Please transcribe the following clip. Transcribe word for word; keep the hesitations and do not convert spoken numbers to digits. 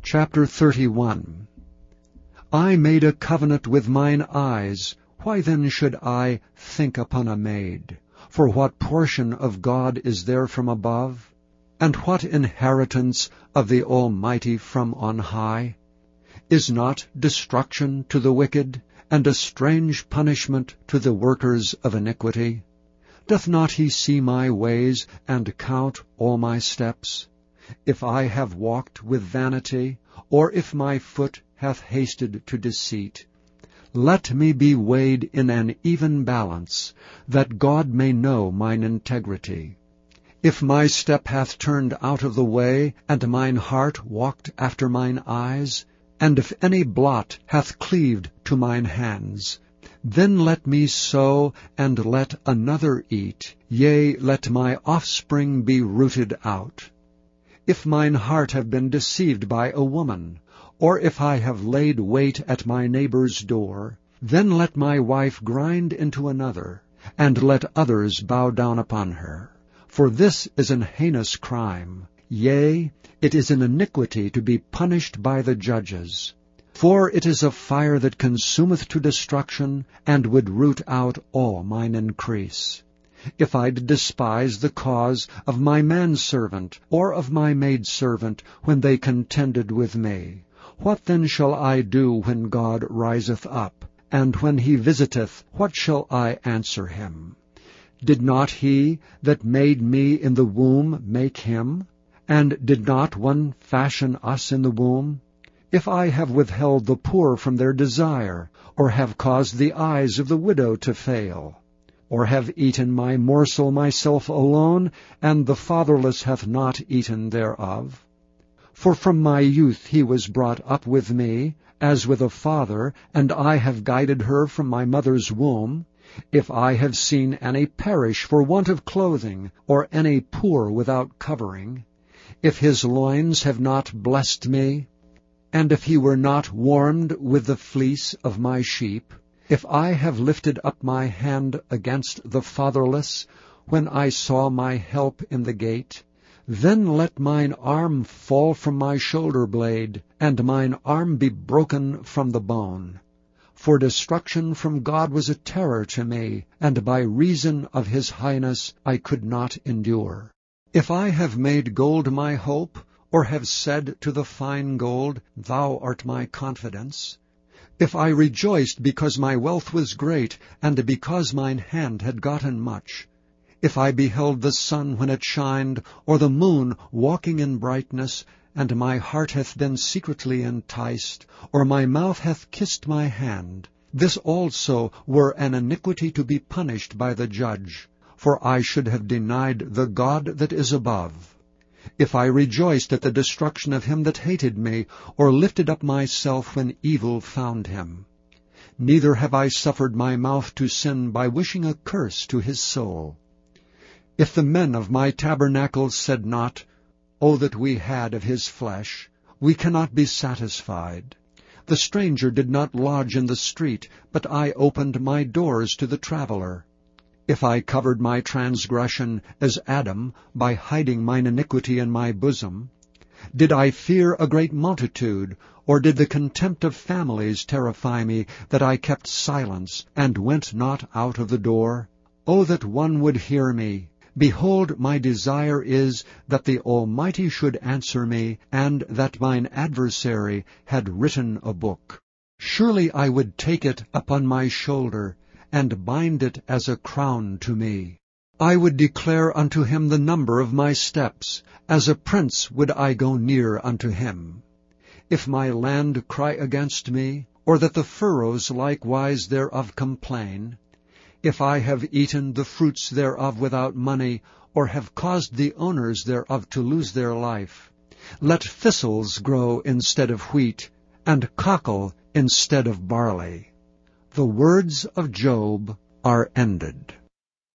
Chapter thirty-one. I made a covenant with mine eyes, why then should I think upon a maid? For what portion of God is there from above? And what inheritance of the Almighty from on high? Is not destruction to the wicked, and a strange punishment to the workers of iniquity? Doth not he see my ways, and count all my steps? If I have walked with vanity, or if my foot hath hasted to deceit, let me be weighed in an even balance, that God may know mine integrity. If my step hath turned out of the way, and mine heart walked after mine eyes, and if any blot hath cleaved to mine hands, then let me sow, and let another eat, yea, let my offspring be rooted out. If mine heart have been deceived by a woman, or if I have laid wait at my neighbor's door, then let my wife grind into another, and let others bow down upon her. For this is an heinous crime, yea, it is an iniquity to be punished by the judges. For it is a fire that consumeth to destruction, and would root out all mine increase. If I did despise the cause of my manservant, or of my maidservant, when they contended with me, what then shall I do when God riseth up? And when he visiteth, what shall I answer him? Did not he that made me in the womb make him? And did not one fashion us in the womb? If I have withheld the poor from their desire, or have caused the eyes of the widow to fail, or have eaten my morsel myself alone, and the fatherless hath not eaten thereof? For from my youth he was brought up with me, as with a father, and I have guided her from my mother's womb. If I have seen any perish for want of clothing, or any poor without covering, if his loins have not blessed me, and if he were not warmed with the fleece of my sheep, if I have lifted up my hand against the fatherless, when I saw my help in the gate, then let mine arm fall from my shoulder blade, and mine arm be broken from the bone. For destruction from God was a terror to me, and by reason of his highness I could not endure. If I have made gold my hope, or have said to the fine gold, Thou art my confidence, if I rejoiced because my wealth was great, and because mine hand had gotten much, if I beheld the sun when it shined, or the moon walking in brightness, and my heart hath been secretly enticed, or my mouth hath kissed my hand, this also were an iniquity to be punished by the judge, for I should have denied the God that is above. If I rejoiced at the destruction of him that hated me, or lifted up myself when evil found him. Neither have I suffered my mouth to sin by wishing a curse to his soul. If the men of my tabernacle said not, O that we had of his flesh, we cannot be satisfied. The stranger did not lodge in the street, but I opened my doors to the traveler. If I covered my transgression as Adam, by hiding mine iniquity in my bosom, did I fear a great multitude, or did the contempt of families terrify me, that I kept silence, and went not out of the door? O that one would hear me! Behold, my desire is that the Almighty should answer me, and that mine adversary had written a book. Surely I would take it upon my shoulder, and bind it as a crown to me. I would declare unto him the number of my steps, as a prince would I go near unto him. If my land cry against me, or that the furrows likewise thereof complain, if I have eaten the fruits thereof without money, or have caused the owners thereof to lose their life, let thistles grow instead of wheat, and cockle instead of barley. The words of Job are ended.